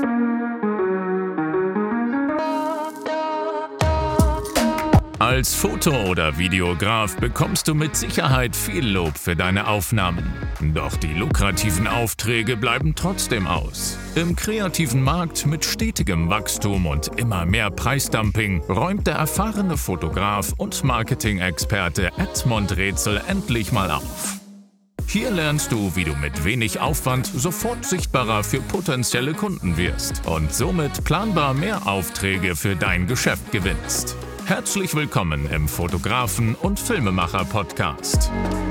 Als Foto- oder Videograf bekommst du mit Sicherheit viel Lob für deine Aufnahmen. Doch die lukrativen Aufträge bleiben trotzdem aus. Im kreativen Markt mit stetigem Wachstum und immer mehr Preisdumping räumt der erfahrene Fotograf und Marketing-Experte Edmund Rätsel endlich mal auf. Hier lernst du, wie du mit wenig Aufwand sofort sichtbarer für potenzielle Kunden wirst und somit planbar mehr Aufträge für dein Geschäft gewinnst. Herzlich willkommen im Fotografen- und Filmemacher-Podcast.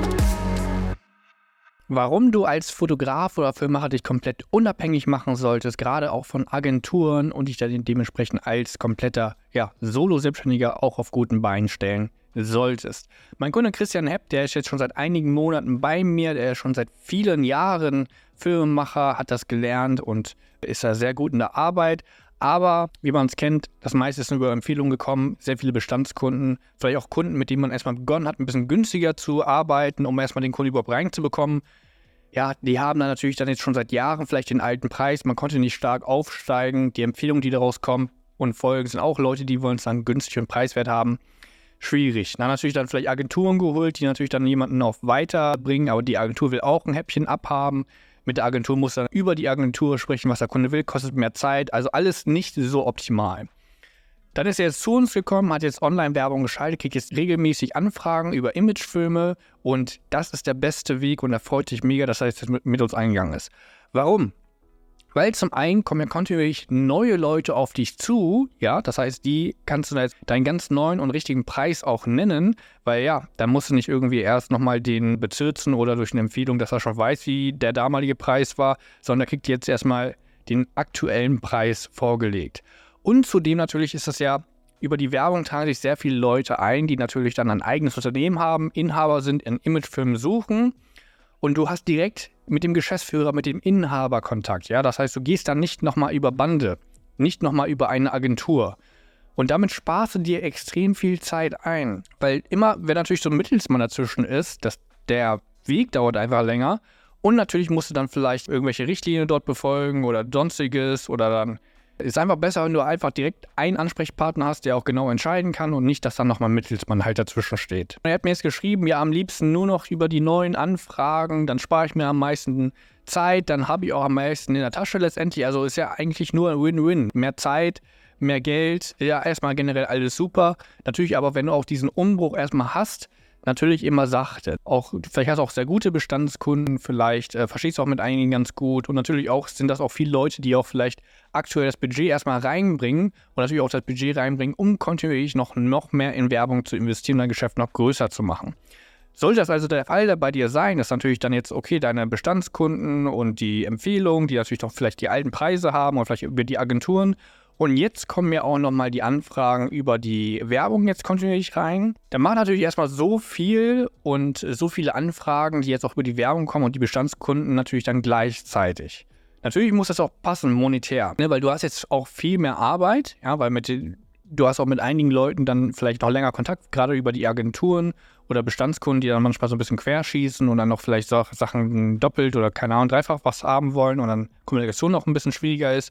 Warum du als Fotograf oder Filmemacher dich komplett unabhängig machen solltest, gerade auch von Agenturen und dich dann dementsprechend als kompletter Solo-Selbstständiger auch auf guten Beinen stellen solltest. Mein Kunde Christian Hepp, der ist jetzt schon seit einigen Monaten bei mir, der ist schon seit vielen Jahren Filmemacher, hat das gelernt und ist da sehr gut in der Arbeit. Aber, wie man es kennt, das meiste ist über Empfehlungen gekommen, sehr viele Bestandskunden, vielleicht auch Kunden, mit denen man erstmal begonnen hat, ein bisschen günstiger zu arbeiten, um erstmal den Kunden überhaupt reinzubekommen. Ja, die haben dann natürlich dann jetzt schon seit Jahren vielleicht den alten Preis, man konnte nicht stark aufsteigen, die Empfehlungen, die daraus kommen und folgen, sind auch Leute, die wollen es dann günstig und preiswert haben. Schwierig. Dann natürlich dann vielleicht Agenturen geholt, die natürlich dann jemanden auch weiterbringen, aber die Agentur will auch ein Häppchen abhaben. Mit der Agentur muss dann über die Agentur sprechen, was der Kunde will, kostet mehr Zeit, also alles nicht so optimal. Dann ist er jetzt zu uns gekommen, hat jetzt Online-Werbung geschaltet, kriegt jetzt regelmäßig Anfragen über Imagefilme und das ist der beste Weg und er freut sich mega, dass er jetzt mit uns eingegangen ist. Warum? Weil zum einen kommen ja kontinuierlich neue Leute auf dich zu, ja, das heißt, die kannst du jetzt deinen ganz neuen und richtigen Preis auch nennen, weil ja, da musst du nicht irgendwie erst nochmal den bezirzen oder durch eine Empfehlung, dass er schon weiß, wie der damalige Preis war, sondern er kriegt jetzt erstmal den aktuellen Preis vorgelegt. Und zudem natürlich ist das ja, über die Werbung tragen sich sehr viele Leute ein, die natürlich dann ein eigenes Unternehmen haben, Inhaber sind, in Imagefilmen suchen. Und du hast direkt mit dem Geschäftsführer, mit dem Inhaber Kontakt. Ja? Das heißt, du gehst dann nicht nochmal über Bande, nicht nochmal über eine Agentur. Und damit sparst du dir extrem viel Zeit ein. Weil immer, wenn natürlich so ein Mittelsmann dazwischen ist, der Weg dauert einfach länger. Und natürlich musst du dann vielleicht irgendwelche Richtlinien dort befolgen oder sonstiges oder dann ist einfach besser, wenn du einfach direkt einen Ansprechpartner hast, der auch genau entscheiden kann und nicht, dass dann nochmal ein Mittelsmann halt dazwischen steht. Er hat mir jetzt geschrieben, ja, am liebsten nur noch über die neuen Anfragen, dann spare ich mir am meisten Zeit, dann habe ich auch am meisten in der Tasche letztendlich. Also ist ja eigentlich nur ein Win-Win. Mehr Zeit, mehr Geld, ja, erstmal generell alles super. Natürlich aber, wenn du auch diesen Umbruch erstmal hast, natürlich immer sachte. Vielleicht hast du auch sehr gute Bestandskunden, vielleicht verstehst du auch mit einigen ganz gut und natürlich auch sind das auch viele Leute, die auch vielleicht aktuell das Budget erstmal reinbringen und natürlich auch das Budget reinbringen, um kontinuierlich noch mehr in Werbung zu investieren und dein Geschäft noch größer zu machen. Sollte das also der Fall bei dir sein, dass natürlich dann jetzt, okay, deine Bestandskunden und die Empfehlungen, die natürlich doch vielleicht die alten Preise haben oder vielleicht über die Agenturen. Und jetzt kommen mir auch nochmal die Anfragen über die Werbung jetzt kontinuierlich rein. Dann macht natürlich erstmal so viel und so viele Anfragen, die jetzt auch über die Werbung kommen und die Bestandskunden natürlich dann gleichzeitig. Natürlich muss das auch passen, monetär, ne? Weil du hast jetzt auch viel mehr Arbeit, ja, weil du hast auch mit einigen Leuten dann vielleicht noch länger Kontakt, gerade über die Agenturen oder Bestandskunden, die dann manchmal so ein bisschen querschießen und dann noch vielleicht so Sachen doppelt oder keine Ahnung, dreifach was haben wollen und dann Kommunikation noch ein bisschen schwieriger ist.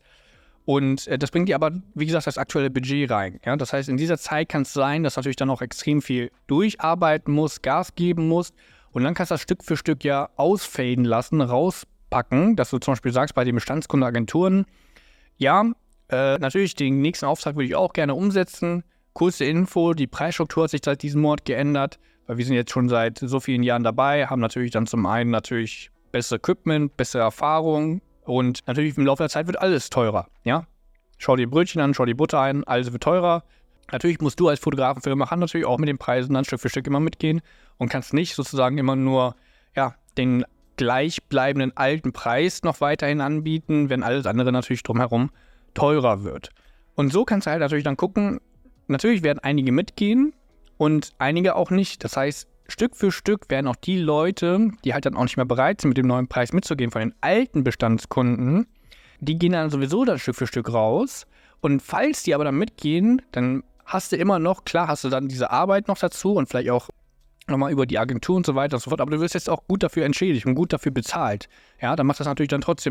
Und das bringt dir aber, wie gesagt, das aktuelle Budget rein. Ja? Das heißt, in dieser Zeit kann es sein, dass du natürlich dann auch extrem viel durcharbeiten musst, Gas geben musst. Und dann kannst du das Stück für Stück ja ausfaden lassen, rauspacken, dass du zum Beispiel sagst, bei den Bestandskundenagenturen, ja, natürlich den nächsten Auftrag würde ich auch gerne umsetzen. Kurze Info, die Preisstruktur hat sich seit diesem Monat geändert, weil wir sind jetzt schon seit so vielen Jahren dabei, haben natürlich dann zum einen natürlich besseres Equipment, bessere Erfahrung. Und natürlich im Laufe der Zeit wird alles teurer, ja. Schau dir Brötchen an, schau dir Butter ein, alles wird teurer. Natürlich musst du als Fotograf und Filmemacher natürlich auch mit den Preisen dann Stück für Stück immer mitgehen und kannst nicht sozusagen immer nur, ja, den gleichbleibenden alten Preis noch weiterhin anbieten, wenn alles andere natürlich drumherum teurer wird. Und so kannst du halt natürlich dann gucken, natürlich werden einige mitgehen und einige auch nicht. Das heißt, Stück für Stück werden auch die Leute, die halt dann auch nicht mehr bereit sind, mit dem neuen Preis mitzugehen, von den alten Bestandskunden, die gehen dann sowieso dann Stück für Stück raus. Und falls die aber dann mitgehen, dann hast du immer noch, klar hast du dann diese Arbeit noch dazu und vielleicht auch nochmal über die Agentur und so weiter und so fort, aber du wirst jetzt auch gut dafür entschädigt und gut dafür bezahlt. Ja, dann macht das natürlich dann trotzdem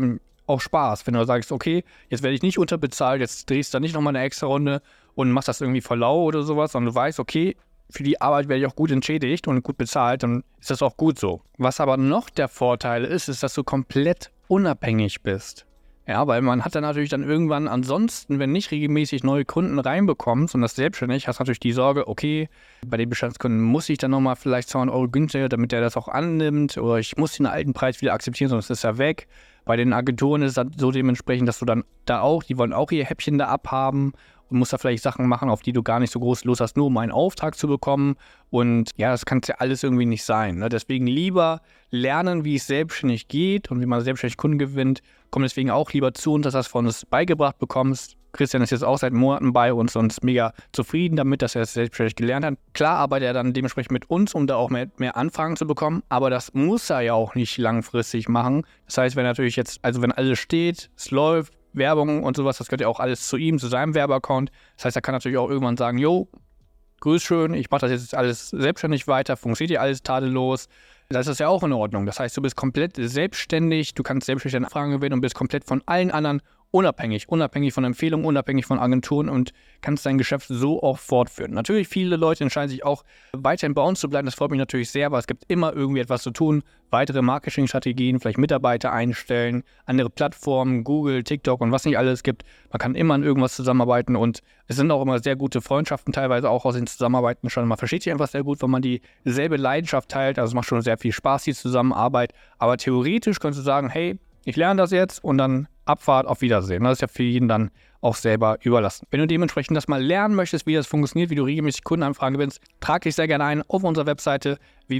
auch Spaß, wenn du sagst, okay, jetzt werde ich nicht unterbezahlt, jetzt drehst du da nicht nochmal eine extra Runde und machst das irgendwie vor lau oder sowas, sondern du weißt, okay, für die Arbeit werde ich auch gut entschädigt und gut bezahlt, dann ist das auch gut so. Was aber noch der Vorteil ist, dass du komplett unabhängig bist. Ja, weil man hat dann natürlich dann irgendwann ansonsten, wenn nicht regelmäßig neue Kunden reinbekommst und das selbstständig, hast du natürlich die Sorge, okay, bei den Bestandskunden muss ich dann nochmal vielleicht 200 € günstiger, damit der das auch annimmt, oder ich muss den alten Preis wieder akzeptieren, sonst ist er weg. Bei den Agenturen ist es dann so dementsprechend, dass du dann da auch, die wollen auch ihr Häppchen da abhaben und musst da vielleicht Sachen machen, auf die du gar nicht so groß Lust hast, nur um einen Auftrag zu bekommen. Und ja, das kann es ja alles irgendwie nicht sein. Ne? Deswegen lieber lernen, wie es selbstständig geht und wie man selbstständig Kunden gewinnt. Komm deswegen auch lieber zu uns, dass du das von uns beigebracht bekommst. Christian ist jetzt auch seit Monaten bei uns und ist mega zufrieden damit, dass er es selbstständig gelernt hat. Klar arbeitet er dann dementsprechend mit uns, um da auch mehr Anfragen zu bekommen, aber das muss er ja auch nicht langfristig machen. Das heißt, wenn natürlich jetzt, also wenn alles steht, es läuft, Werbung und sowas, das gehört ja auch alles zu ihm, zu seinem Werbeaccount. Das heißt, er kann natürlich auch irgendwann sagen, jo, grüß schön, ich mache das jetzt alles selbstständig weiter, funktioniert ja alles tadellos. Das ist ja auch in Ordnung. Das heißt, du bist komplett selbstständig, du kannst selbstständig deine Anfragen gewinnen und bist komplett von allen anderen unabhängig von Empfehlungen, unabhängig von Agenturen und kannst dein Geschäft so auch fortführen. Natürlich, viele Leute entscheiden sich auch, weiterhin bei uns zu bleiben. Das freut mich natürlich sehr, aber es gibt immer irgendwie etwas zu tun. Weitere Marketingstrategien, vielleicht Mitarbeiter einstellen, andere Plattformen, Google, TikTok und was nicht alles gibt. Man kann immer an irgendwas zusammenarbeiten und es sind auch immer sehr gute Freundschaften teilweise auch aus den Zusammenarbeiten schon. Man versteht sich einfach sehr gut, wenn man dieselbe Leidenschaft teilt. Also es macht schon sehr viel Spaß, die Zusammenarbeit. Aber theoretisch könntest du sagen, hey, ich lerne das jetzt und dann Abfahrt, auf Wiedersehen. Das ist ja für jeden dann auch selber überlassen. Wenn du dementsprechend das mal lernen möchtest, wie das funktioniert, wie du regelmäßig Kundenanfragen gewinnst, trag dich sehr gerne ein auf unserer Webseite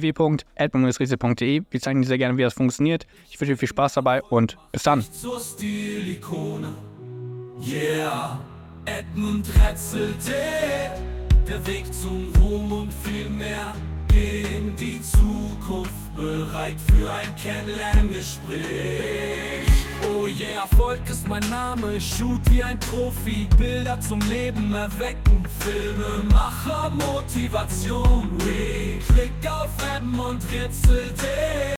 www.edmund-riese.de. Wir zeigen dir sehr gerne, wie das funktioniert. Ich wünsche dir viel Spaß dabei und bis dann. Zur Stilikone. Yeah, Edmund Retzelte. Der Weg zum Ruhm und viel mehr in die Zukunft. Bereit für ein Kennenlerngespräch. Oh yeah, Erfolg ist mein Name, ich shoot wie ein Profi, Bilder zum Leben erwecken, Filme, Macher, Motivation, Klick auf Edmund Ritzelte.